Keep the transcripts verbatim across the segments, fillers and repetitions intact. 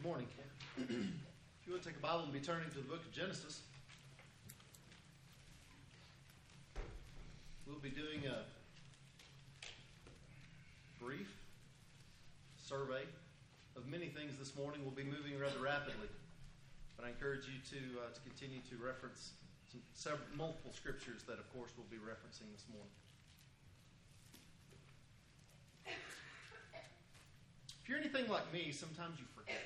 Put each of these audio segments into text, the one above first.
morning. If you would take a Bible and be turning to the book of Genesis, we'll be doing a brief survey of many things this morning. We'll be moving rather rapidly, but I encourage you to uh, to continue to reference some several, multiple scriptures that, of course, we'll be referencing this morning. If you're anything like me, sometimes you forget.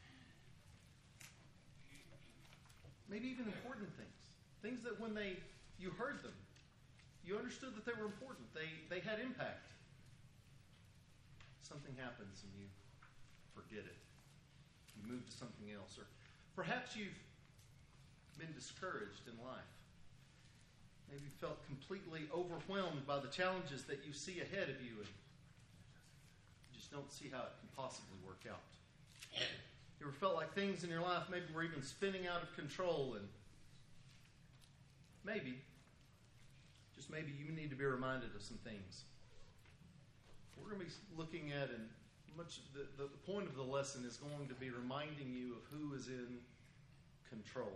Maybe even important things. Things that when they you heard them, you understood that they were important. They they had impact. Something happens and you forget it. You move to something else. Or perhaps you've been discouraged in life. Maybe you felt completely overwhelmed by the challenges that you see ahead of you and don't see how it can possibly work out. You ever felt like things in your life maybe were even spinning out of control, and maybe, just maybe, you need to be reminded of some things. We're going to be looking at, and much the, the, the point of the lesson is going to be reminding you of who is in control.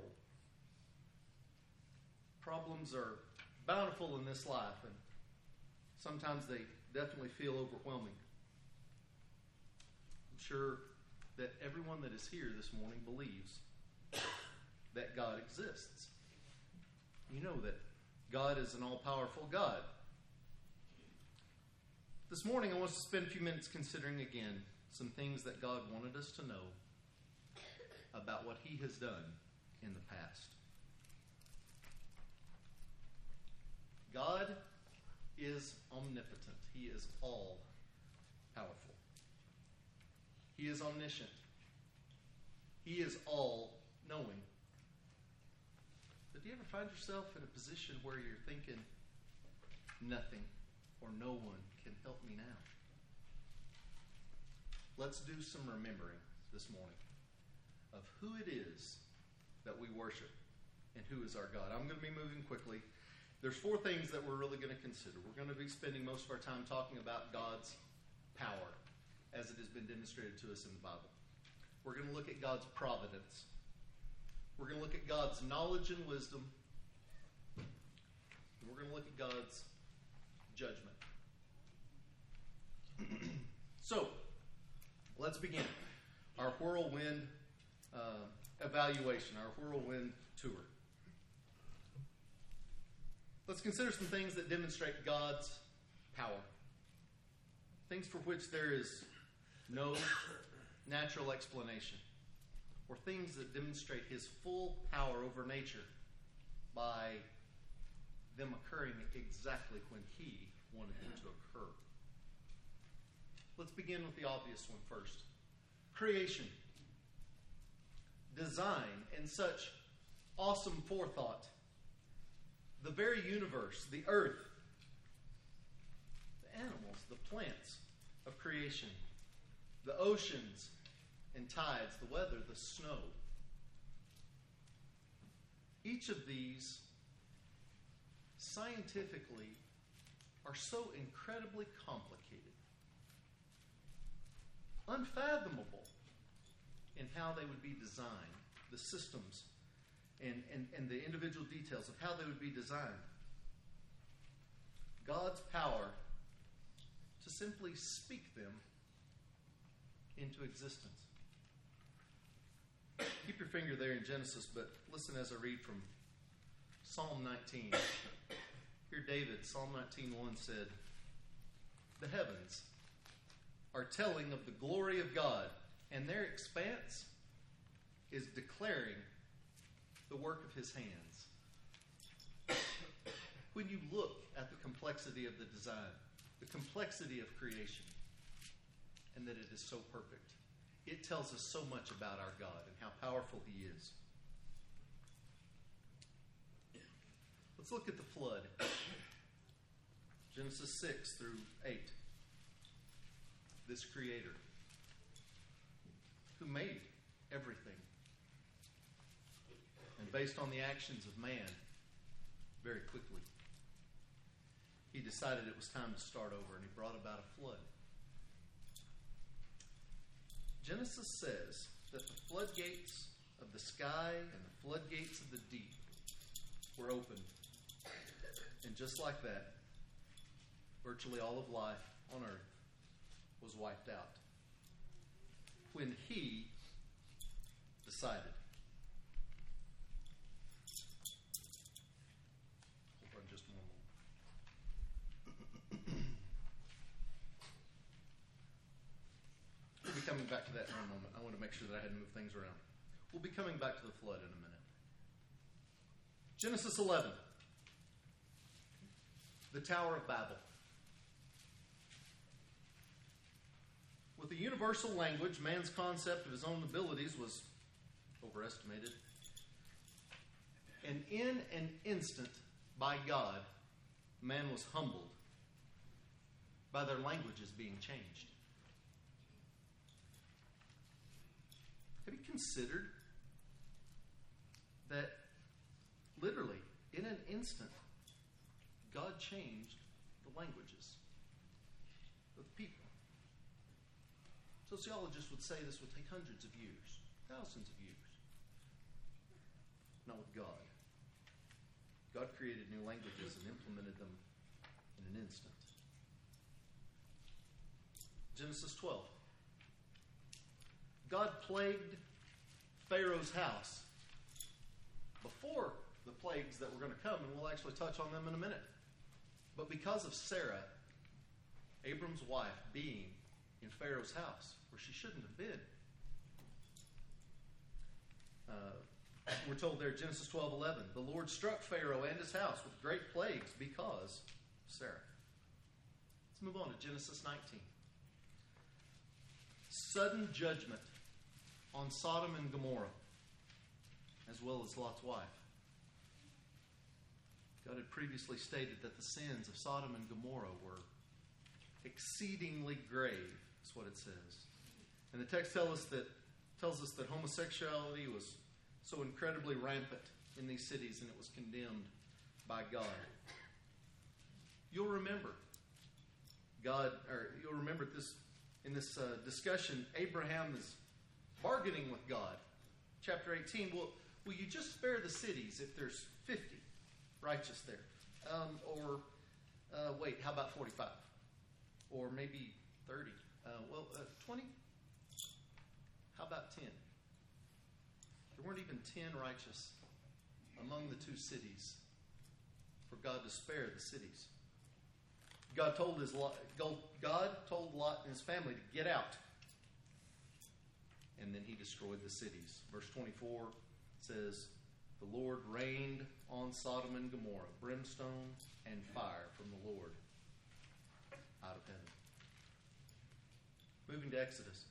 Problems are bountiful in this life, and sometimes they definitely feel overwhelming. Sure that everyone that is here this morning believes that God exists. You know that God is an all-powerful God. This morning I want us to spend a few minutes considering again some things that God wanted us to know about what He has done in the past. God is omnipotent. He is all-powerful. He is omniscient. He is all-knowing. But do you ever find yourself in a position where you're thinking, nothing or no one can help me now? Let's do some remembering this morning of who it is that we worship and who is our God. I'm going to be moving quickly. There's four things that we're really going to consider. We're going to be spending most of our time talking about God's power, as it has been demonstrated to us in the Bible. We're going to look at God's providence. We're going to look at God's knowledge and wisdom. And we're going to look at God's judgment. So, let's begin our whirlwind uh, evaluation, our whirlwind tour. Let's consider some things that demonstrate God's power. Things for which there is no natural explanation, or things that demonstrate His full power over nature by them occurring exactly when He wanted them to occur. Let's begin with the obvious one first. Creation. Design and such awesome forethought. The very universe, the earth, the animals, the plants of creation, the oceans and tides, the weather, the snow. Each of these scientifically are so incredibly complicated, unfathomable in how they would be designed, the systems and, and, and the individual details of how they would be designed. God's power to simply speak them into existence. Keep your finger there in Genesis, but listen as I read from Psalm nineteen. Here David, Psalm nineteen one said, "The heavens are telling of the glory of God, and their expanse is declaring the work of His hands." When you look at the complexity of the design, the complexity of creation, and that it is so perfect, it tells us so much about our God and how powerful He is. Let's look at the flood. Genesis six through eight. This Creator who made everything, and based on the actions of man, very quickly, He decided it was time to start over, and He brought about a flood. Genesis says that the floodgates of the sky and the floodgates of the deep were opened. And just like that, virtually all of life on earth was wiped out when he decided. Hold on just one moment. We'll be coming back to that in a moment. I want to make sure that I hadn't moved things around. We'll be coming back to the flood in a minute. Genesis eleven. The Tower of Babel. With the universal language, man's concept of his own abilities was overestimated. And in an instant, by God, man was humbled by their languages being changed. Have you considered that literally, in an instant, God changed the languages of people? Sociologists would say this would take hundreds of years, thousands of years. Not with God. God created new languages and implemented them in an instant. Genesis twelve. God plagued Pharaoh's house before the plagues that were going to come, and we'll actually touch on them in a minute. But because of Sarah, Abram's wife, being in Pharaoh's house, where she shouldn't have been. Uh, we're told there, Genesis twelve eleven, the Lord struck Pharaoh and his house with great plagues because of Sarah. Let's move on to Genesis nineteen. Sudden judgment on Sodom and Gomorrah, as well as Lot's wife. God had previously stated that the sins of Sodom and Gomorrah were exceedingly grave, is what it says. And the text tells us that tells us that homosexuality was so incredibly rampant in these cities, and it was condemned by God. You'll remember God, or you'll remember this in this uh, discussion. Abraham is bargaining with God. Chapter eighteen. Well, will you just spare the cities if there's fifty righteous there? Um, or uh, wait, how about forty-five? Or maybe thirty? Uh, well, uh, twenty? How about ten? There weren't even ten righteous among the two cities for God to spare the cities. God told his Lot, God told Lot and his family to get out. And then he destroyed the cities. Verse twenty-four says, the Lord rained on Sodom and Gomorrah brimstone and fire from the Lord out of heaven. Moving to Exodus.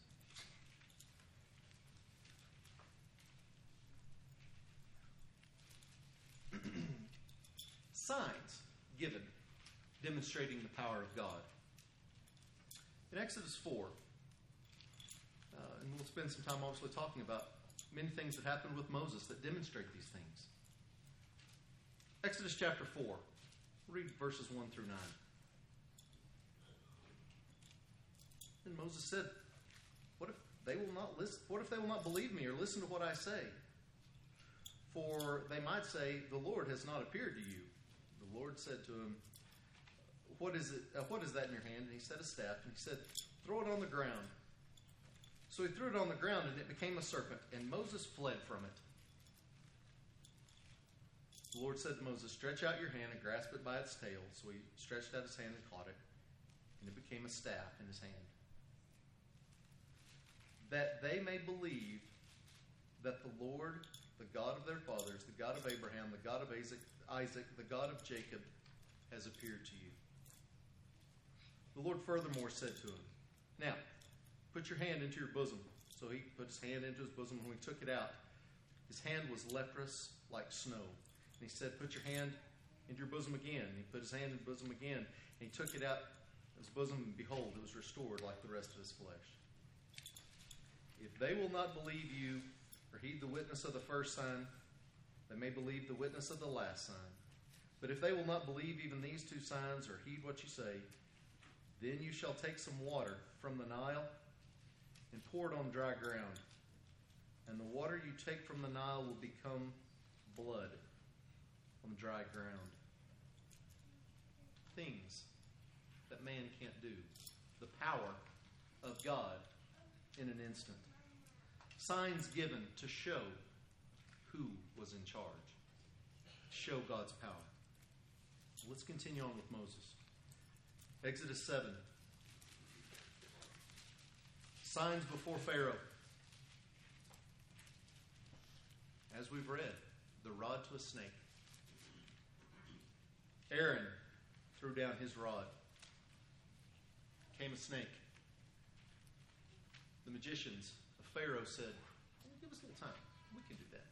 Signs given demonstrating the power of God. In Exodus four, uh, and we'll spend some time obviously talking about many things that happened with Moses that demonstrate these things. Exodus chapter four, read verses one through nine. And Moses said, What if they will not listen? What if they will not believe me or listen to what I say? For they might say, the Lord has not appeared to you. The Lord said to him, What is it? Uh, what is that in your hand? And he said, a staff. And he said, throw it on the ground. So he threw it on the ground, and it became a serpent, and Moses fled from it. The Lord said to Moses, stretch out your hand and grasp it by its tail. So he stretched out his hand and caught it, and it became a staff in his hand. That they may believe that the Lord, the God of their fathers, the God of Abraham, the God of Isaac, Isaac, the God of Jacob, has appeared to you. The Lord furthermore said to him, now, put your hand into your bosom. So he put his hand into his bosom, and when he took it out, his hand was leprous like snow. And he said, put your hand into your bosom again. And he put his hand in his bosom again, and he took it out of his bosom, and behold, it was restored like the rest of his flesh. If they will not believe you or heed the witness of the first sign, they may believe the witness of the last sign. But if they will not believe even these two signs or heed what you say, then you shall take some water from the Nile and pour it on dry ground and the water you take from the Nile will become blood on dry ground. Things that man can't do. The power of God in an instant. Signs given to show who was in charge. Show God's power. Let's continue on with Moses. Exodus seven. Signs before Pharaoh. As we've read, the rod to a snake. Aaron threw down his rod. Came a snake. The magicians of Pharaoh said, give us a little time. We can do that.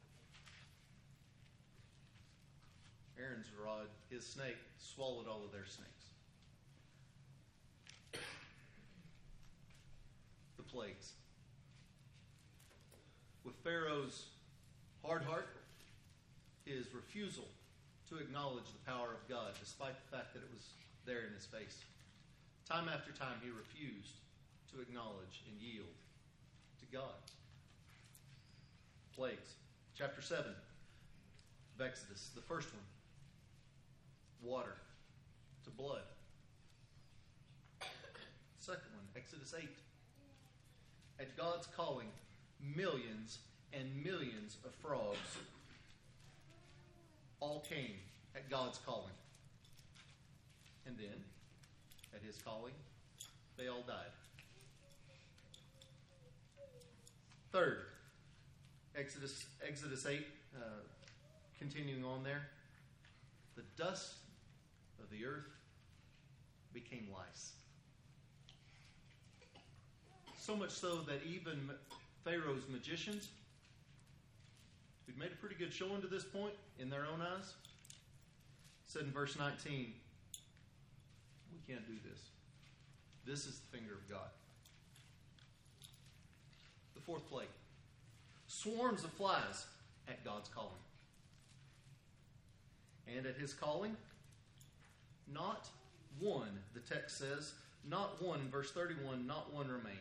Aaron's rod, his snake, swallowed all of their snakes. The plagues. With Pharaoh's hard heart, his refusal to acknowledge the power of God, despite the fact that it was there in his face. Time after time, he refused to acknowledge and yield to God. Plagues. Chapter seven of Exodus, the first one. Water to blood. Second one, Exodus eight. At God's calling, millions and millions of frogs all came at God's calling. And then, at his calling, they all died. Third, Exodus, Exodus eight, uh, continuing on there. The dust of the earth became lice. So much so that even Pharaoh's magicians, who'd made a pretty good showing to this point in their own eyes, said in verse nineteen, we can't do this. This is the finger of God. The fourth plague. Swarms of flies at God's calling. And at his calling, not one, the text says, not one, in verse thirty-one, not one remained.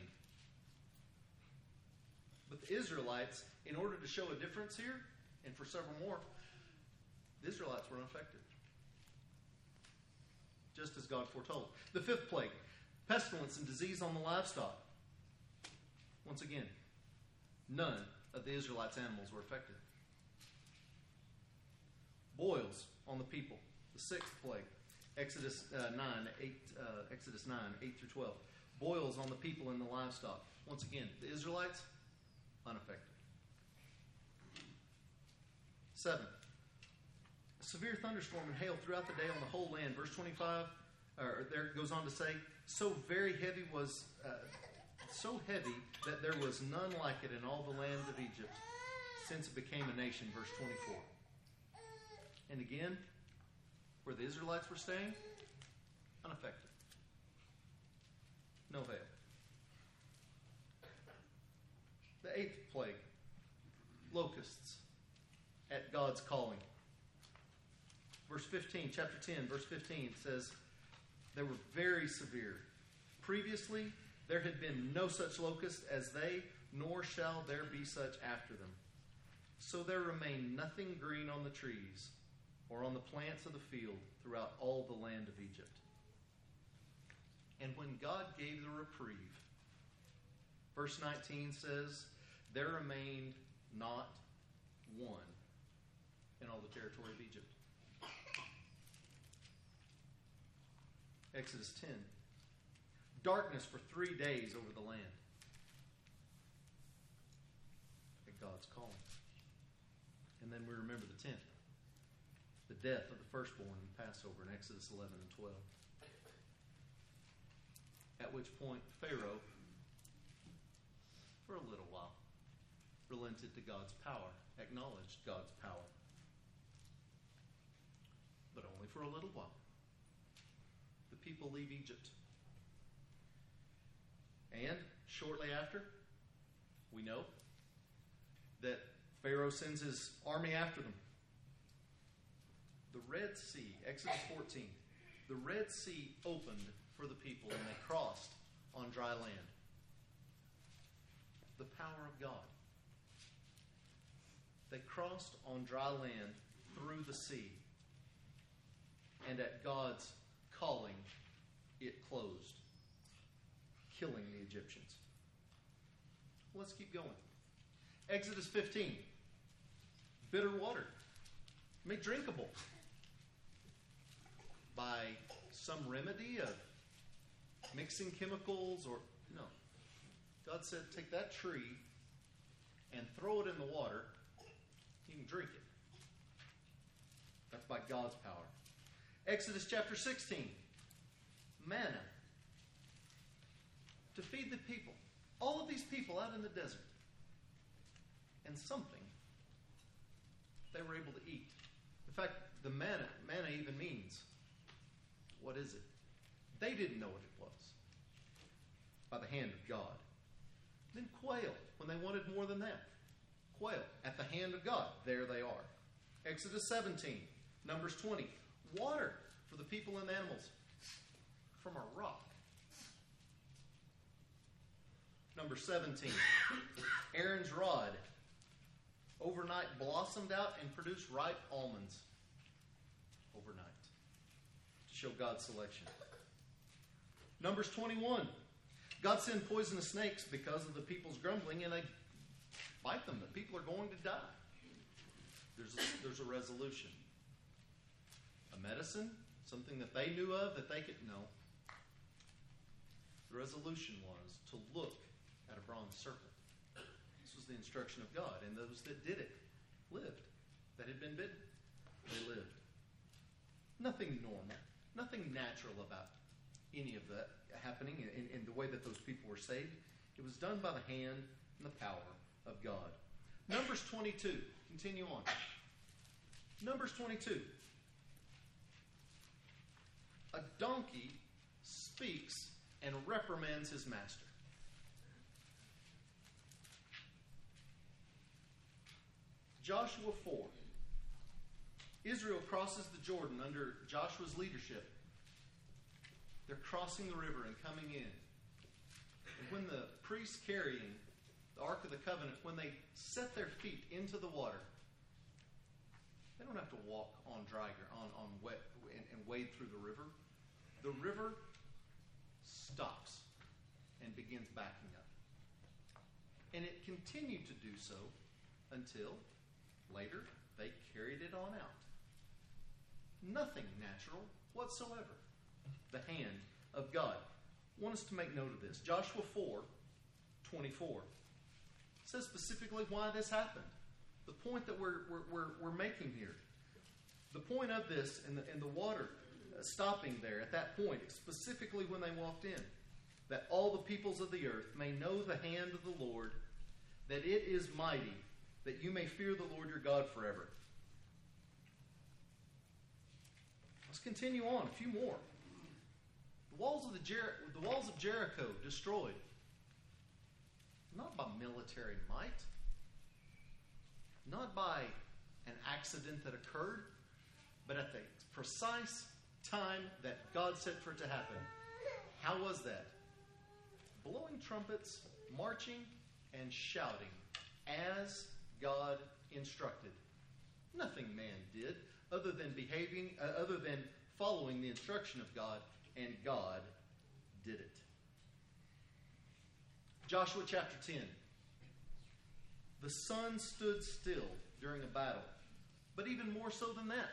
But the Israelites, in order to show a difference here, and for several more, the Israelites were unaffected. Just as God foretold. The fifth plague, pestilence and disease on the livestock. Once again, none of the Israelites' animals were affected. Boils on the people. The sixth plague, Exodus uh, nine, eight, uh, Exodus nine, eight through twelve. Boils on the people and the livestock. Once again, the Israelites, unaffected. Seven. A severe thunderstorm and hail throughout the day on the whole land. Verse twenty-five, or there it goes on to say, so very heavy was, uh, so heavy that there was none like it in all the land of Egypt, since it became a nation. Verse twenty-four. And again, where the Israelites were staying, unaffected. No hail. The eighth plague, locusts at God's calling. Verse fifteen, chapter ten, verse fifteen says, they were very severe. Previously, there had been no such locust as they, nor shall there be such after them. So there remained nothing green on the trees or on the plants of the field throughout all the land of Egypt. And when God gave the reprieve, verse nineteen says, there remained not one in all the territory of Egypt. Exodus ten. Darkness for three days over the land. At God's calling. And then we remember the tenth. The death of the firstborn in Passover in Exodus eleven and twelve. At which point Pharaoh, for a little while, relented to God's power, acknowledged God's power. But only for a little while. The people leave Egypt. And shortly after, we know that Pharaoh sends his army after them. The Red Sea, Exodus fourteen, the Red Sea opened for the people and they crossed on dry land. The power of God They crossed on dry land through the sea. And at God's calling, it closed, killing the Egyptians. Let's keep going. Exodus fifteen. Bitter water, made drinkable by some remedy of mixing chemicals or no. God said, take that tree and throw it in the water. You can drink it. That's by God's power. Exodus chapter sixteen. Manna. To feed the people. All of these people out in the desert. And something they were able to eat. In fact, the manna, manna even means, what is it? They didn't know what it was. By the hand of God. Then quail, when they wanted more than that. Quail, at the hand of God. There they are. Exodus seventeen, Numbers twenty. Water for the people and animals from a rock. Number seventeen, Aaron's rod overnight blossomed out and produced ripe almonds. Overnight. To show God's selection. Numbers twenty-one, God sent poisonous snakes because of the people's grumbling, and they bite them. The people are going to die. There's a, there's a resolution. A medicine, something that they knew of that they could know. The resolution was to look at a bronze serpent. This was the instruction of God, and those that did it lived. That had been bitten, they lived. Nothing normal, nothing natural about any of that happening in, in the way that those people were saved. It was done by the hand and the power of God. Numbers twenty-two. Continue on. Numbers twenty-two. A donkey speaks and reprimands his master. Joshua four. Israel crosses the Jordan under Joshua's leadership. They're crossing the river and coming in. And when the priests carrying the Ark of the Covenant, when they set their feet into the water, they don't have to walk on dry on, on wet and, and wade through the river. The river stops and begins backing up. And it continued to do so until later they carried it on out. Nothing natural whatsoever. The hand of God. I want us to make note of this. Joshua four twenty-four says specifically why this happened. The point that we're, we're, we're, we're making here. The point of this and the, and the water stopping there at that point, specifically when they walked in, that all the peoples of the earth may know the hand of the Lord, that it is mighty, that you may fear the Lord your God forever. Let's continue on. A few more. The walls of the, Jer- the walls of Jericho destroyed, not by military might, not by an accident that occurred, but at the precise time that God said for it to happen. How was that? Blowing trumpets, marching, and shouting as God instructed. Nothing man did other than behaving, uh, other than following the instruction of God, and God did it. Joshua chapter ten. The sun stood still during a battle, but even more so than that.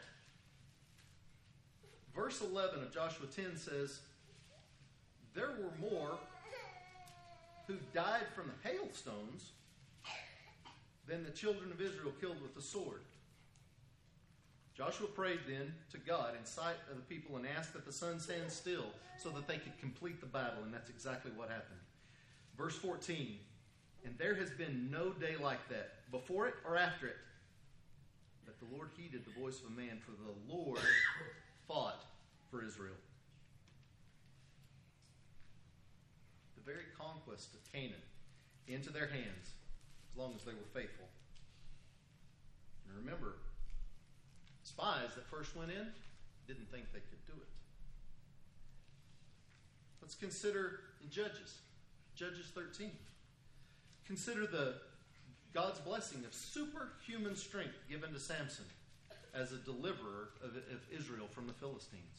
Verse eleven of Joshua ten says, there were more who died from the hailstones than the children of Israel killed with the sword. Joshua prayed then to God in sight of the people and asked that the sun stand still so that they could complete the battle, and that's exactly what happened. Verse fourteen, and there has been no day like that, before it or after it, that the Lord heeded the voice of a man, for the Lord fought for Israel. The very conquest of Canaan into their hands, as long as they were faithful. And remember, spies that first went in didn't think they could do it. Let's consider in Judges, Judges thirteen. Consider the God's blessing of superhuman strength given to Samson as a deliverer of, of Israel from the Philistines.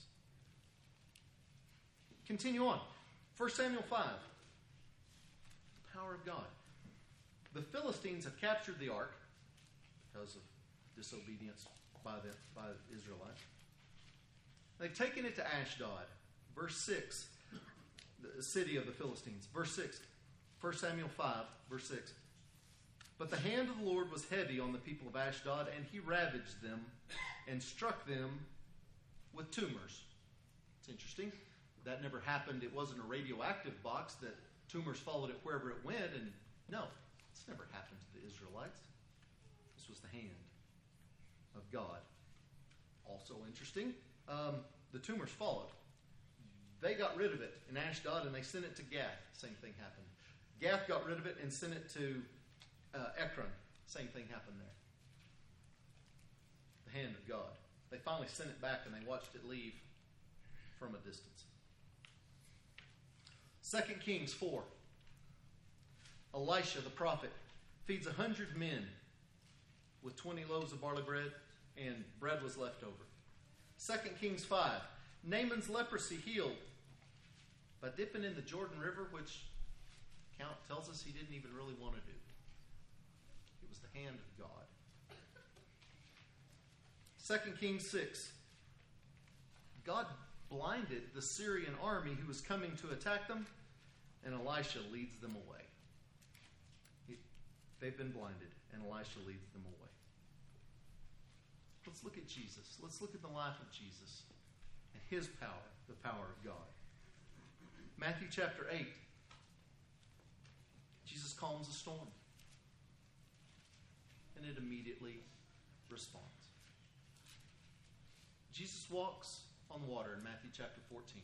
Continue on. First Samuel five. The power of God. The Philistines have captured the ark because of disobedience by the, by the Israelites. They've taken it to Ashdod. Verse six. The city of the Philistines. Verse six. First Samuel five, verse six. But the hand of the Lord was heavy on the people of Ashdod, and he ravaged them and struck them with tumors. It's interesting. That never happened. It wasn't a radioactive box that tumors followed it wherever it went. And no, it's never happened to the Israelites. This was the hand of God. Also interesting, um, the tumors followed. They got rid of it in Ashdod and they sent it to Gath. Same thing happened. Gath got rid of it and sent it to uh, Ekron. Same thing happened there. The hand of God. They finally sent it back and they watched it leave from a distance. Second Kings four. Elisha the prophet feeds a hundred men with twenty loaves of barley bread, and bread was left over. Second Kings five. Naaman's leprosy healed by dipping in the Jordan River, which count tells us he didn't even really want to do. It was the hand of God. Second Kings six. God blinded the Syrian army who was coming to attack them, and Elisha leads them away. He, they've been blinded, and Elisha leads them away. Let's look at Jesus. Let's look at the life of Jesus and his power, the power of God. Matthew chapter eight. Jesus calms a storm, and it immediately responds. Jesus walks on water in Matthew chapter fourteen.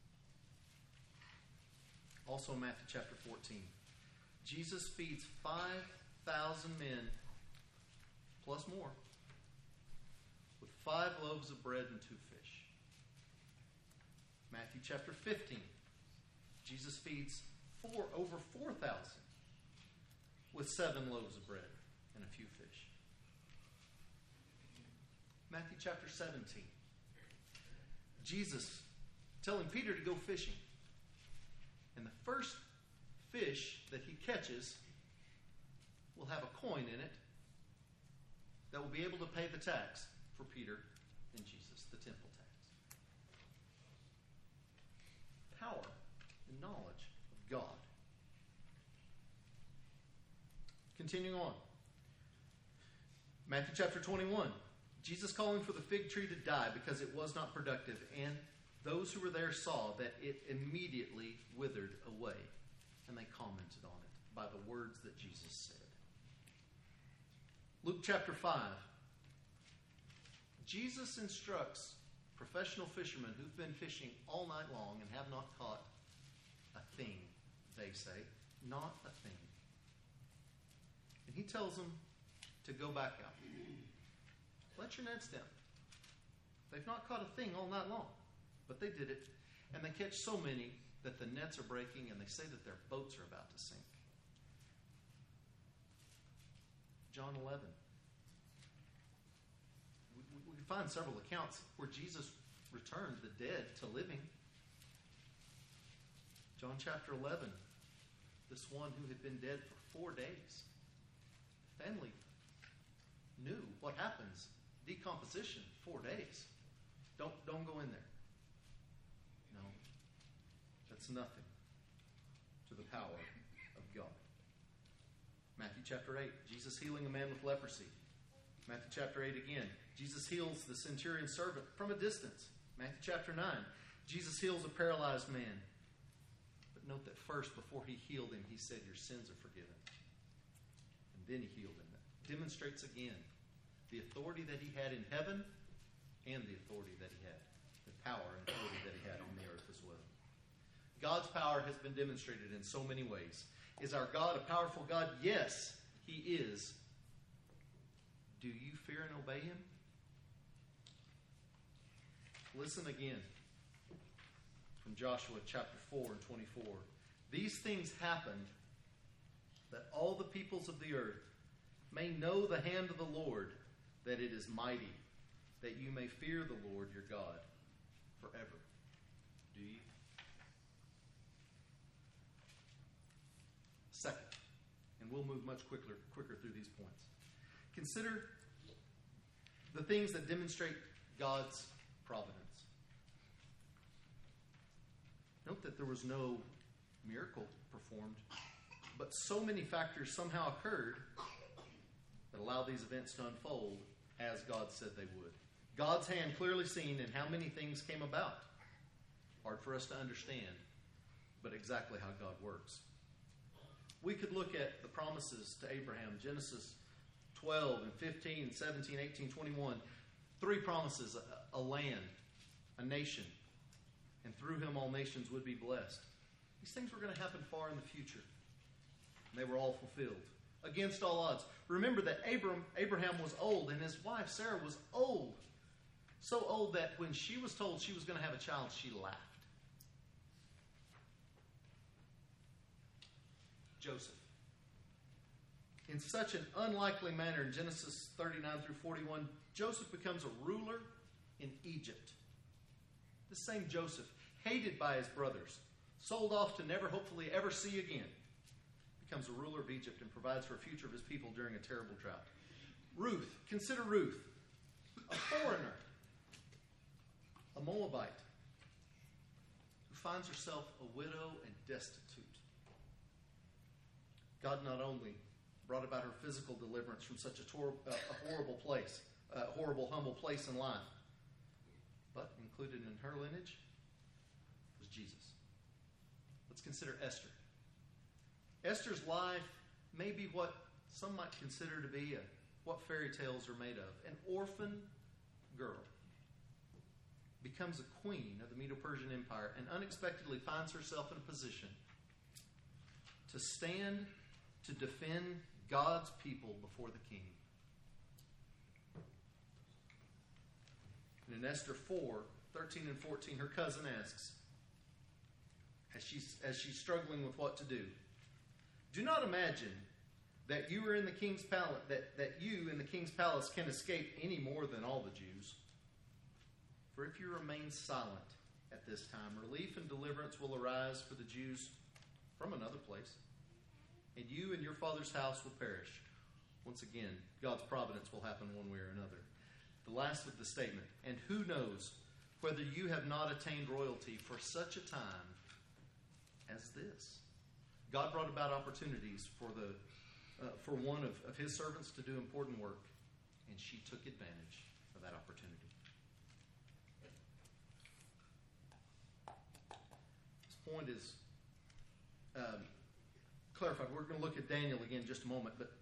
Also in Matthew chapter fourteen. Jesus feeds five thousand men, plus more, with five loaves of bread and two fish. Matthew chapter fifteen. Jesus feeds four over four thousand with seven loaves of bread and a few fish. Matthew chapter seventeen. Jesus telling Peter to go fishing. And the first fish that he catches will have a coin in it that will be able to pay the tax for Peter and Jesus, the temple tax. Power and knowledge of God. Continuing on. Matthew chapter twenty-one. Jesus calling for the fig tree to die because it was not productive, and those who were there saw that it immediately withered away, and they commented on it by the words that Jesus said. Luke chapter five. Jesus instructs professional fishermen who've been fishing all night long and have not caught a thing, they say. Not a thing. And he tells them to go back out. Let your nets down. They've not caught a thing all night long, but they did it, and they catch so many that the nets are breaking, and they say that their boats are about to sink. John eleven. We, we can find several accounts where Jesus returned the dead to living. John chapter eleven. This one who had been dead for four days. Family knew what happens. Decomposition, four days. Don't, don't go in there. No. That's nothing to the power of God. Matthew chapter eight. Jesus healing a man with leprosy. Matthew chapter eight again. Jesus heals the centurion servant from a distance. Matthew chapter nine. Jesus heals a paralyzed man. But note that first, before he healed him, he said, your sins are forgiven. And then he healed him. That demonstrates again the authority that he had in heaven and the authority that he had, the power and authority that he had on the earth as well. God's power has been demonstrated in so many ways. Is our God a powerful God? Yes, he is. Do you fear and obey him? Listen again from Joshua chapter four and twenty-four. These things happened that all the peoples of the earth may know the hand of the Lord, that it is mighty, that you may fear the Lord your God forever. Do you? Second, and we'll move much quicker, quicker through these points. Consider the things that demonstrate God's providence. Note that there was no miracle performed, but so many factors somehow occurred that allowed these events to unfold as God said they would. God's hand clearly seen in how many things came about. Hard for us to understand, but exactly how God works. We could look at the promises to Abraham, Genesis twelve and fifteen, seventeen, eighteen, twenty-one. Three promises, a, a land, a nation, and through him all nations would be blessed. These things were going to happen far in the future. And they were all fulfilled. Against all odds. Remember that Abram, Abraham was old, and his wife Sarah was old. So old that when she was told she was going to have a child, she laughed. Joseph. In such an unlikely manner, in Genesis thirty-nine through forty-one, Joseph becomes a ruler in Egypt. The same Joseph, hated by his brothers, sold off to never hopefully ever see again, becomes a ruler of Egypt and provides for a future of his people during a terrible drought. Ruth, consider Ruth, a foreigner, a Moabite, who finds herself a widow and destitute. God not only brought about her physical deliverance from such a, tor- uh, a horrible place, a horrible, humble place in life, but included in her lineage was Jesus. Let's consider Esther. Esther's life may be what some might consider to be a, what fairy tales are made of. An orphan girl becomes a queen of the Medo-Persian Empire and unexpectedly finds herself in a position to stand to defend God's people before the king. And in Esther four, thirteen and fourteen, her cousin asks, as she's, as she's struggling with what to do, do not imagine that you are in the king's palace, that, that you in the king's palace can escape any more than all the Jews. For if you remain silent at this time, relief and deliverance will arise for the Jews from another place, and you and your father's house will perish. Once again, God's providence will happen one way or another. The last of the statement, and who knows whether you have not attained royalty for such a time as this. God brought about opportunities for the uh, for one of, of his servants to do important work, and she took advantage of that opportunity. This point is um, clarified. We're going to look at Daniel again in just a moment, but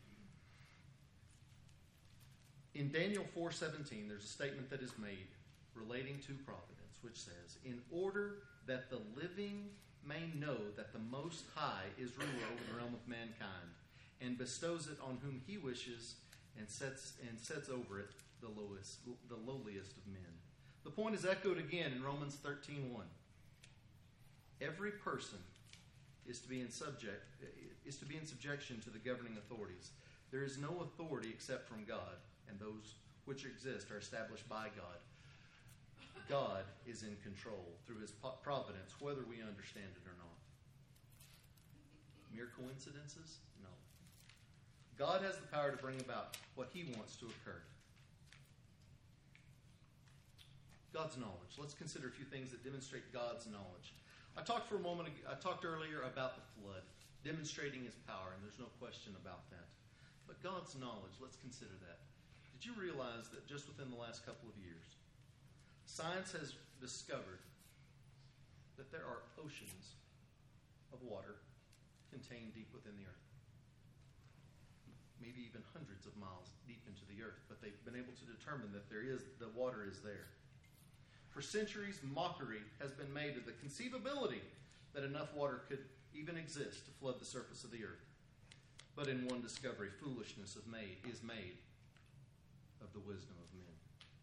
in Daniel four seventeen, there's a statement that is made relating to providence, which says, in order that the living may know that the Most High is ruler over the realm of mankind, and bestows it on whom he wishes, and sets and sets over it the lowest, the lowliest of men. The point is echoed again in Romans thirteen one. Every person is to be in subject is to be in subjection to the governing authorities. There is no authority except from God, and those which exist are established by God. God is in control through his providence, whether we understand it or not. Mere coincidences? No. God has the power to bring about what he wants to occur. God's knowledge. Let's consider a few things that demonstrate God's knowledge. I talked for a moment, I talked earlier about the flood, demonstrating his power, and there's no question about that. But God's knowledge, let's consider that. Did you realize that just within the last couple of years, science has discovered that there are oceans of water contained deep within the earth? Maybe even hundreds of miles deep into the earth, but they've been able to determine that there is, the water is there. For centuries, mockery has been made of the conceivability that enough water could even exist to flood the surface of the earth. But in one discovery, foolishness of made, is made of the wisdom of men.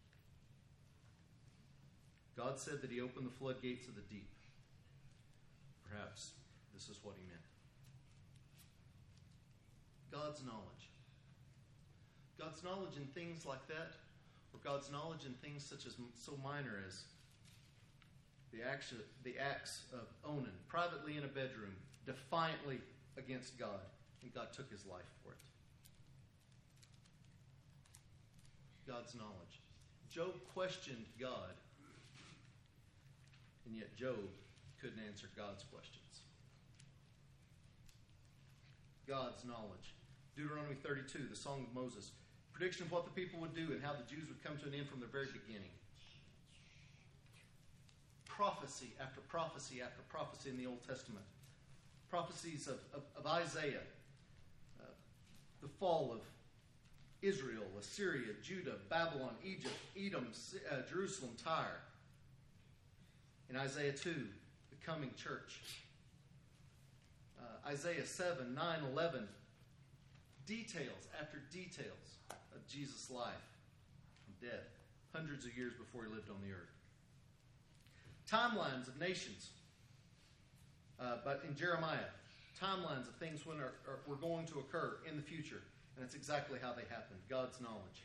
God said that he opened the floodgates of the deep. Perhaps this is what he meant. God's knowledge. God's knowledge in things like that, or God's knowledge in things such as so minor as the acts, the acts of Onan, privately in a bedroom, defiantly against God, and God took his life for it. God's knowledge. Job questioned God, and yet Job couldn't answer God's questions. God's knowledge. Deuteronomy thirty-two, the Song of Moses. Prediction of what the people would do and how the Jews would come to an end from the very beginning. Prophecy after prophecy after prophecy in the Old Testament. Prophecies of, of, of Isaiah. Uh, the fall of Israel, Assyria, Judah, Babylon, Egypt, Edom, uh, Jerusalem, Tyre. In Isaiah two, the coming church. Uh, Isaiah seven, nine, eleven. Details after details of Jesus' life and death, hundreds of years before he lived on the earth. Timelines of nations. Uh, but in Jeremiah, timelines of things when are, are, were going to occur in the future. And that's exactly how they happened. God's knowledge.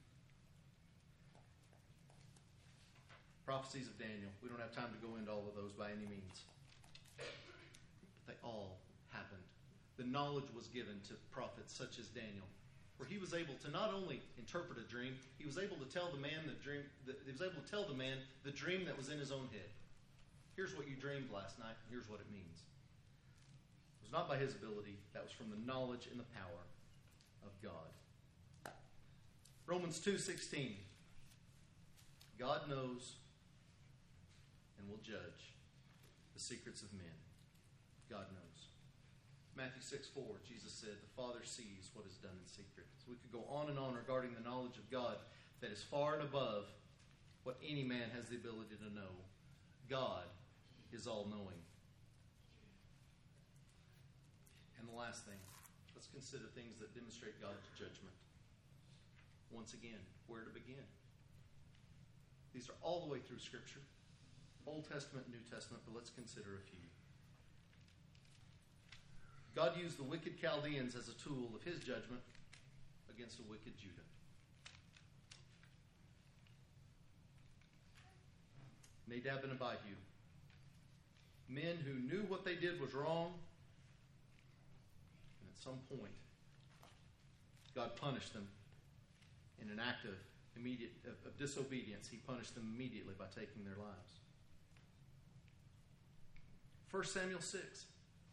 Prophecies of Daniel. We don't have time to go into all of those by any means. But they all happened. The knowledge was given to prophets such as Daniel, where he was able to not only interpret a dream, he was able to tell the man the dream. The, he was able to tell the man the dream that was in his own head. Here's what you dreamed last night. And here's what it means. It was not by his ability. That was from the knowledge and the power of God. Romans two sixteen. God knows and will judge the secrets of men. God knows. Matthew six four, Jesus said, the Father sees what is done in secret. So we could go on and on regarding the knowledge of God that is far and above what any man has the ability to know. God is all-knowing. And the last thing, let's consider things that demonstrate God's judgment. Once again, where to begin? These are all the way through Scripture, Old Testament, New Testament, but let's consider a few. God used the wicked Chaldeans as a tool of his judgment against a wicked Judah. Nadab and Abihu. Men who knew what they did was wrong, and at some point, God punished them in an act of immediate of, of disobedience. He punished them immediately by taking their lives. First Samuel six.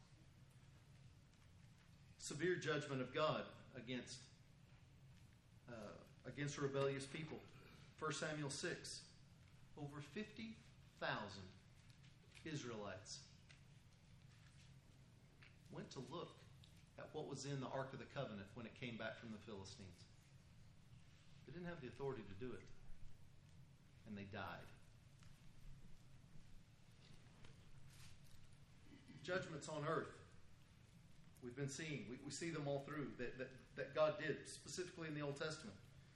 Severe judgment of God against uh, against rebellious people. First Samuel six. Over fifty thousand Israelites went to look at what was in the Ark of the Covenant when it came back from the Philistines. They didn't have the authority to do it. And they died. Judgments on earth. We've been seeing. We, we see them all through that, that, that God did, specifically in the Old Testament.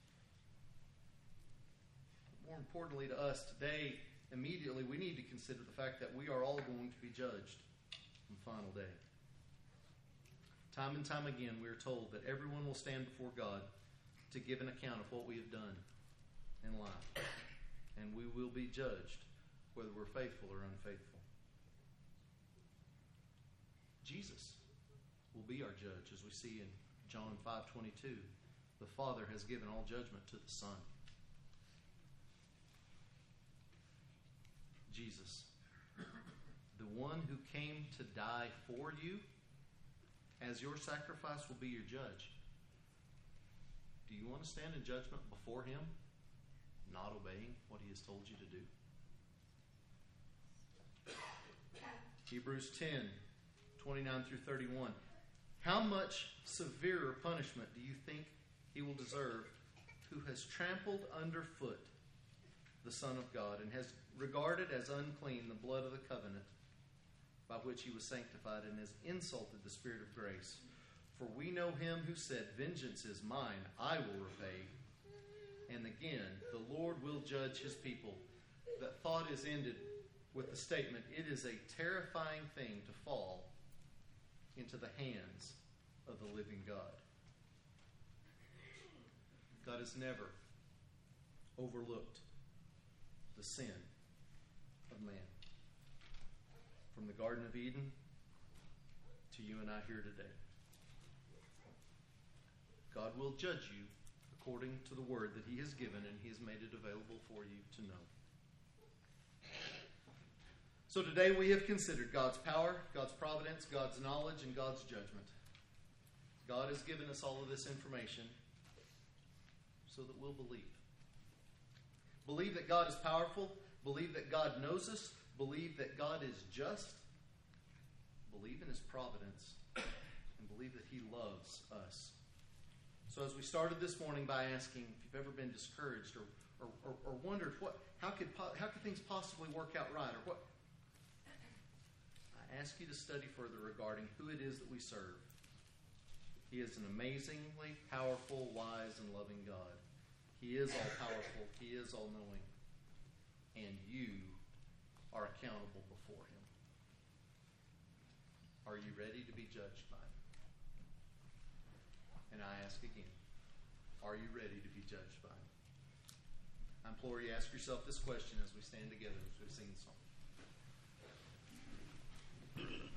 More importantly to us today, immediately, we need to consider the fact that we are all going to be judged on the final day. Time and time again, we are told that everyone will stand before God to give an account of what we have done in life. And we will be judged whether we're faithful or unfaithful. Jesus will be our judge, as we see in John five twenty-two. The Father has given all judgment to the Son. Jesus, the one who came to die for you, as your sacrifice, will be your judge. Do you want to stand in judgment before him, not obeying what he has told you to do? Hebrews ten, twenty-nine through thirty-one. How much severer punishment do you think he will deserve who has trampled underfoot the Son of God and has regarded as unclean the blood of the covenant by which he was sanctified and has insulted the Spirit of grace? For we know him who said, vengeance is mine, I will repay. And again, the Lord will judge his people. That thought is ended with the statement, it is a terrifying thing to fall into the hands of the living God. God has never overlooked the sin of man. From the Garden of Eden to you and I here today. God will judge you according to the word that He has given, and He has made it available for you to know. So today we have considered God's power, God's providence, God's knowledge, and God's judgment. God has given us all of this information so that we'll believe. Believe that God is powerful. Believe that God knows us. Believe that God is just. Believe in His providence. And believe that He loves us. So as we started this morning by asking if you've ever been discouraged or, or, or, or wondered what, how could how could things possibly work out right, or what, I ask you to study further regarding who it is that we serve. He is an amazingly powerful, wise, and loving God. He is all-powerful. He is all-knowing. And you are accountable before Him. Are you ready to be judged by Him? And I ask again, are you ready to be judged by Him? I implore you, ask yourself this question as we stand together as we sing the song.